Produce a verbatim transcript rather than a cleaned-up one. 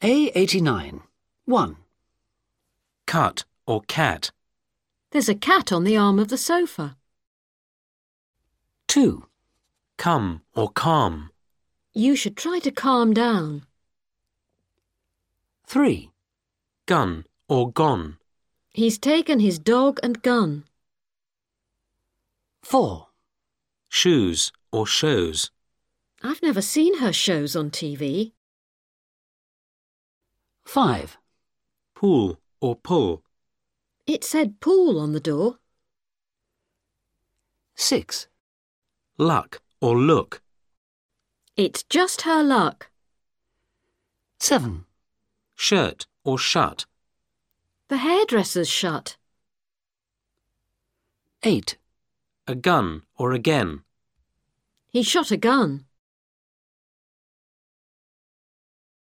A eighty-nine. one. Cut or cat. There's a cat on the arm of the sofa. two. Come or calm. You should try to calm down. three. Gun or gone. He's taken his dog and gun. four. Shoes or shows. I've never seen her shows on T V. five. Pool or pull. It said pool on the door. six. Luck or look. It's just her luck. seven. Shirt or shut. The hairdresser's shut. eight. A gun or again. He shot a gun.